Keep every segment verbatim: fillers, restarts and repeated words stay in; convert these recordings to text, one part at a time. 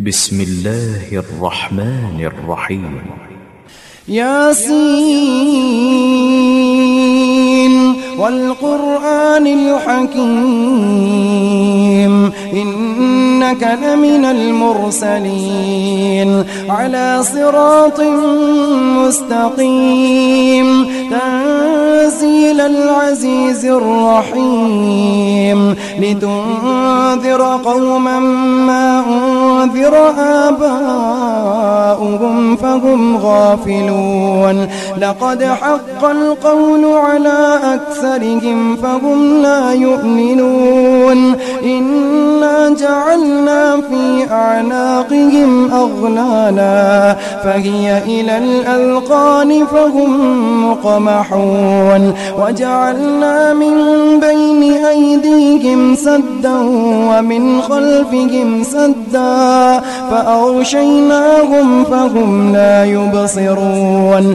بسم الله الرحمن الرحيم. ياسين والقرآن الحكيم إنك لمن المرسلين على صراط مستقيم تنزيل العزيز الرحيم لتنذر قوما ما أنذر آباؤهم فهم غافلون لقد حق القول على أكثرهم فهم لا يؤمنون إنا جعلنا في أعناقهم أغلالا فهي إلى الأذقان فهم مقمحون وجعلنا من بين أيديهم سدا ومن خلفهم سدا فأغشيناهم فهم لا يبصرون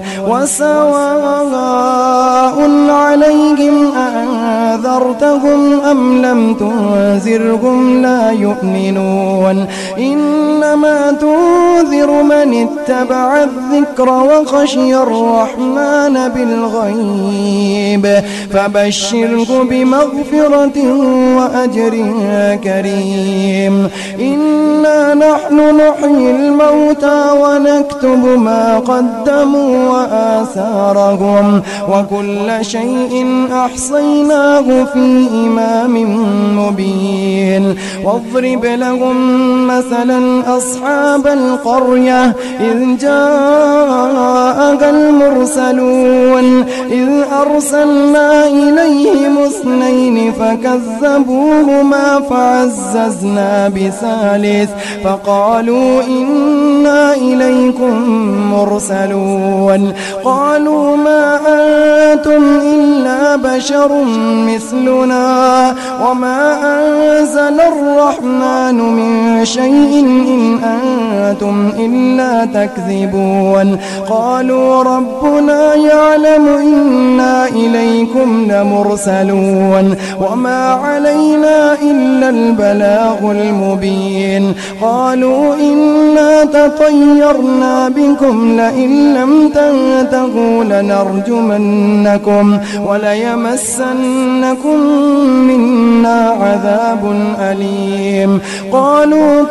وسواء عليهم أأنذرتهم أم لم تنذرهم لا يؤمنون إنما تنذر من اتبع الذكر وخشي الرحمن بالغيب فبشره بمغفرة وأجر كريم إنا نحن نحيي الموتى ونكتب ما قدموا وآثارهم وكل شيء أحصيناه في إمام مبين واضرب لهم مثلا أصحاب القرية إذ جاءها المرسلون إذ أرسلنا إليهم اثنين فكذبوهما فعززنا بثالث فقالوا إنا إليكم مرسلون قالوا ما أنتم إلا بشر مثلنا وما أنزل الرحمن من شيء إن أنتم إلا تكذبون قالوا ربنا يعلم إنا إليكم لمرسلون وما علينا إلا البلاغ المبين قالوا إنا تطيرنا بكم لئن لم تنتهوا لنرجمنكم وليمسنكم منا عذاب أليم قالوا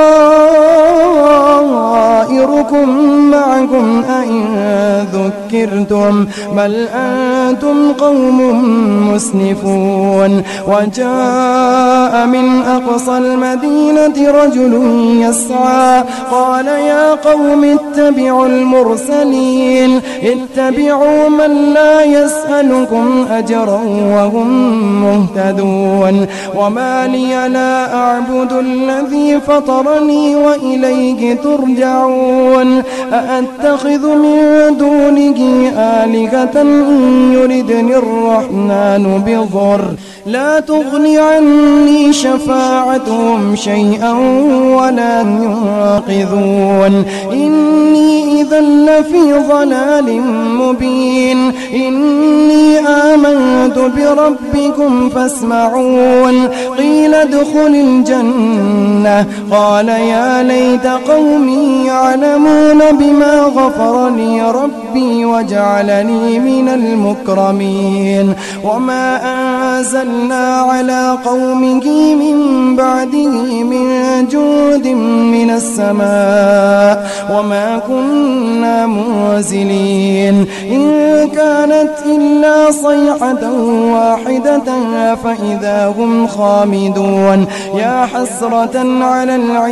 طائركم معكم أئن ذكرتم بل أنتم قوم مسنفون وجاء من أقصى المدينة رجل يسعى قال يا قوم اتبعوا المرسلين اتبعوا من لا يسألكم أجرا وهم مهتدون وما لي لا أعبد الذي فطرني وإليه ترجعون أأتخذ من دونه آلهة إن يردني الرحمن بضر لا تغني عني شفاعتهم شيئا ولا ينقذون إني إذا لفي ضلال مبين إني آمنت بربكم فاسمعون قيل ادخل الجنة قال يا ليت قومي يعلمون بما غفر لي ربي وجعلني من المكرمين وما أنزلنا على قومه من بعده من جود من السماء وما كنا منزلين إن كانت إلا صيحة واحدة فإذا هم خامدون يا حسرة على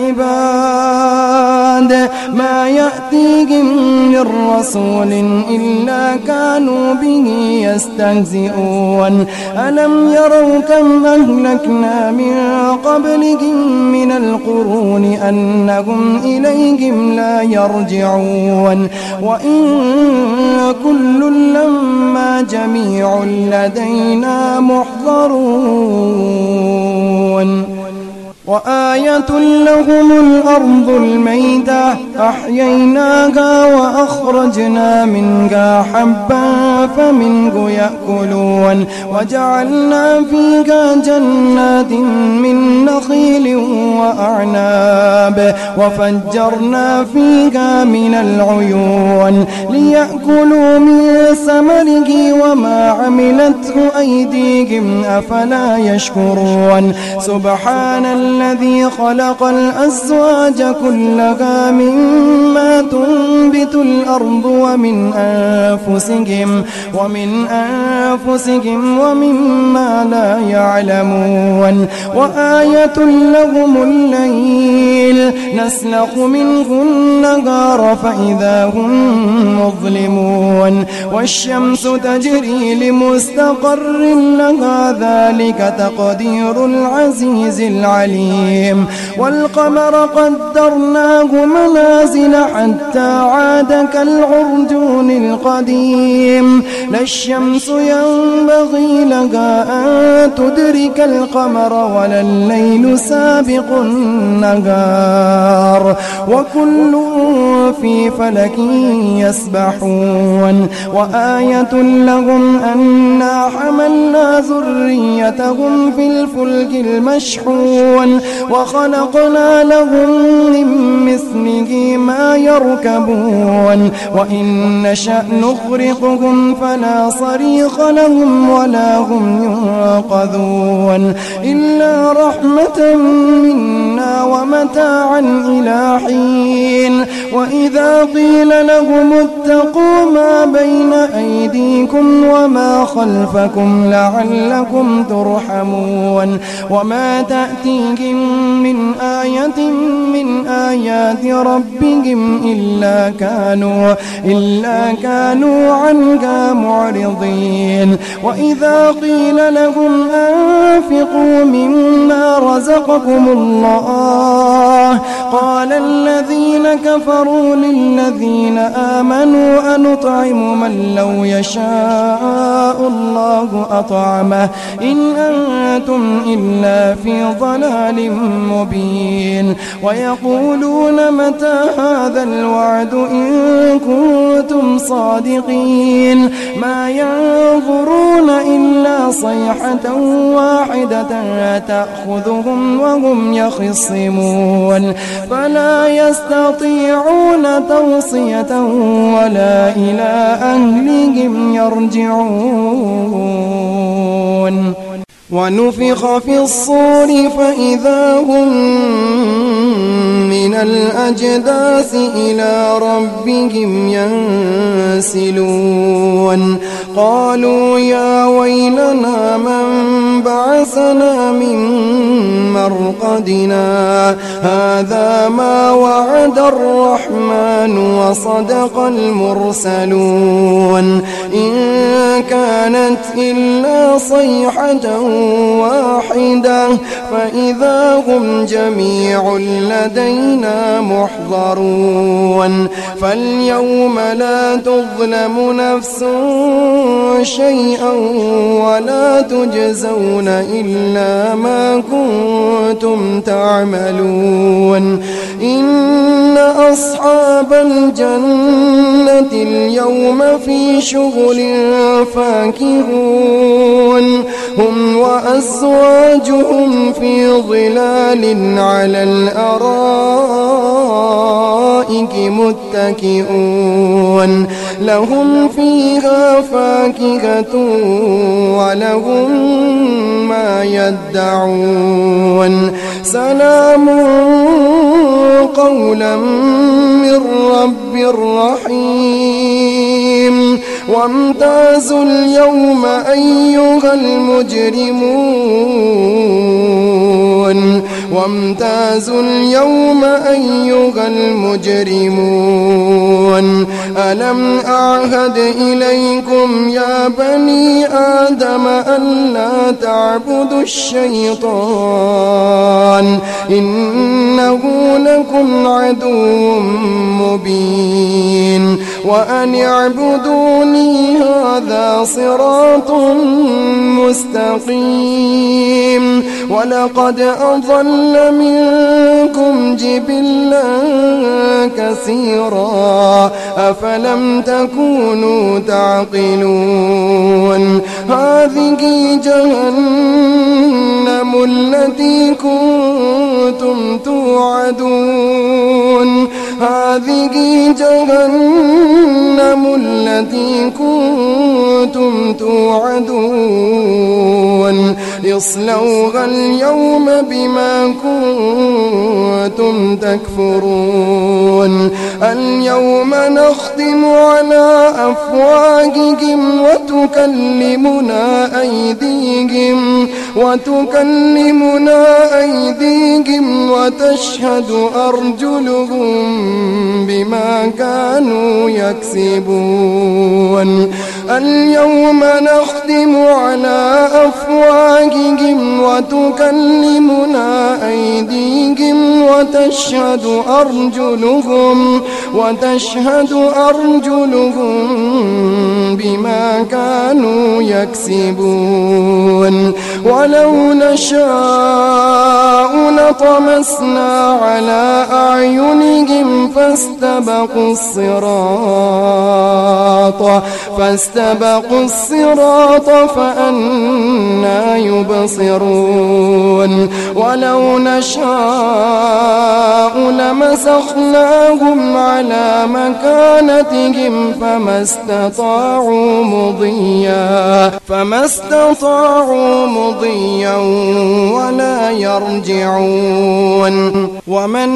العباد ما يأتيهم من رسول إلا كانوا به يستهزئون ألم يروا كم أهلكنا من قبلهم من القرون أنهم إليهم لا يرجعون وإن كل لما جميع لدينا محضرون وآية لهم الأرض الميتة أحييناها وأخرجنا منها حبا فمنه يأكلون وجعلنا فيها جنات من نخيل وأعناب وفجرنا فيها من العيون ليأكلوا من ثمره وما عملته أيديهم أفلا يشكرون سبحان الذي خلق الأزواج كلها مما تنبت الأرض ومن أنفسهم ومن أنفسهم ومما لا يعلمون وآية لهم الليل نسلخ منه النهار فإذا هم مظلمون والشمس تجري لمستقر لها ذلك تقدير العزيز العليم والقمر قدرناه منازل حتى عاد كالعرجون القديم لا الشمس ينبغي لها أن تدرك القمر ولا الليل سابق النهار وكل في فلك يسبحون وآية لهم أنا حملنا ذريتهم في الفلك المشحون وخلقنا لهم من مثله ما يركبون وإن نشأ نغرقهم فلا صريخ لهم ولا هم ينقذون إلا رحمة منا ومتاعا إلى حين وإذا قيل لهم اتقوا ما بين أيديكم وما خلفكم لعلكم ترحمون وما تأتيهم من آية من آيات ربهم إلا كانوا إلا كانوا عنها معرضين وإذا قيل لهم أنفقوا مما رزقكم الله قال الذين كفروا للذين آمنوا أنطعم من لو يشاء الله أطعمه إن أنتم إلا في ضلال مبين ويقولون متى هذا الوعد إن كنتم صادقين ما ينظرون إلا صيحة واحدة تأخذهم وهم يخصمون فلا يستطيعون توصية ولا إلى أهلهم يرجعون ونفخ في الصور فإذا هم من الأجداث إلى ربهم ينسلون قالوا يا ويلنا من بعثنا من مرقدنا هذا ما وعد الرحمن وصدق المرسلون إن كانت إلا صيحة واحدة فإذا هم جميع لدينا محضرون فاليوم لا تظلم نفس شيئا ولا تجزون إلا ما كنتم تعملون إن أصحاب الجنة اليوم في شغل فاكهون هم وأزواجهم في ظلال على الأرائك متكئون لهم فيها فاكهة ولهم ما يدعون سلام قولا من رب رحيم وامتازوا اليوم أيها المجرمون وامتازوا اليوم أيها المجرمون ألم أعهد إليكم يا بني آدم ألا تعبدوا الشيطان إنه لكم عدو مبين وأن اعبدوني هذا صراط مستقيم ولقد أضل منكم جبلا كثيرا أفلم تكونوا تعقلون هذه جهنم التي كنتم توعدون هذه جهنم التي كنتم توعدون اصلوها اليوم بما كنتم تكفرون اليوم نختم على أفواههم وتكلمنا أيديهم وتكلمنا أيديهم وتشهد أرجلهم بما كانوا يكسبون اليوم نختم على أفواههم وتكلمنا أيديهم وتشهد أرجلهم وتشهد أرجلهم بما كانوا يكسبون ولو نشاء لطمسنا على أعينهم فاستبقوا الصراط فاستبقوا الصراط فأنى يبصرون ولو نشاء لمسخناهم على مكانتهم فما استطاعوا مضيا فما استطاعوا مضيا ولا يرجعون ومن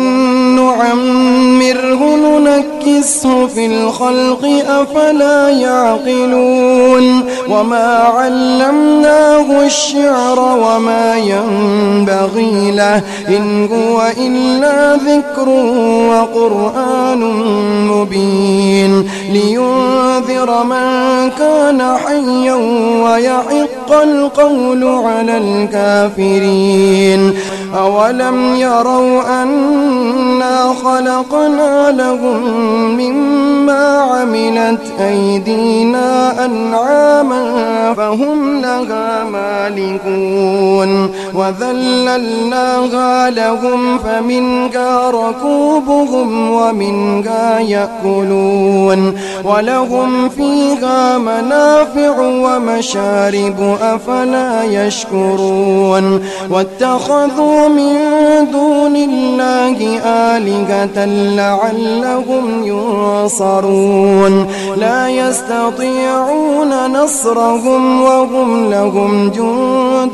نعمره ننكسه في الخلق أفلا يعقلون وما علمناه الشعر وما ينبغي له إن هو إلا ذكر وقرآن مبين لينذر من كان حيا ويحق القول على الكافرين أولم يروا أنا خلقنا لهم مما عملت أيدينا أنعاما فهم لها مالكون وذللناها لهم فمنها ركوبهم ومنها يأكلون ولهم فيها منافع ومشارب أفلا يشكرون واتخذوا من دون الله آلهة لعلهم ينصرون لا يستطيعون نصرهم وهم لهم جند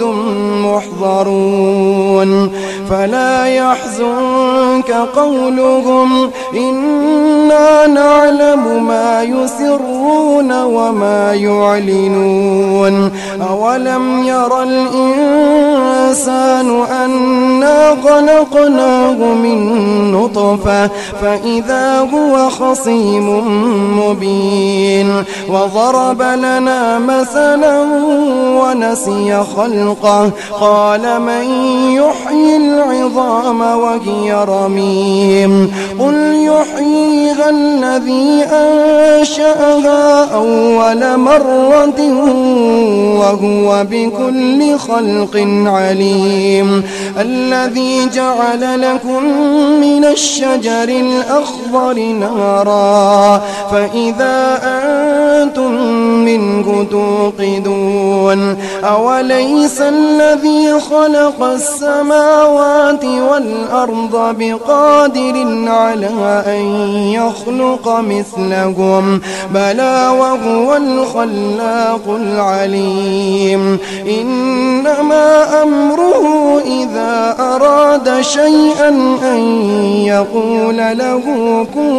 محضرون فلا يحزنك قولهم إنا نعلم ما يسرون وما يعلنون أولم ير الإنسان أنا خلقناه من نطفة فإذا هو خصيم مبين وضرب لنا مثلا ونسي خلقه قال من يحيي العظام وهي رميم قل يحييها الذي أنشأها أول مرة وهو بكل خلق عليم الذي جعل لكم من الشجر الأخضر نارا فإذا أنتم منه توقدون أوليس الذي خلق السماوات والأرض بقادر على أن يخلق مثلهم بلى وهو الخلاق العليم إنما أمره إذا أراد شيئا أن يقول له كن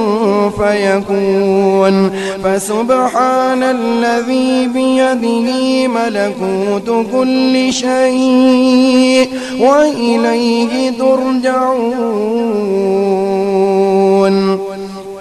فيكون فسبحان الذي بيده ملكوت كل شيء وإليه ترجعون.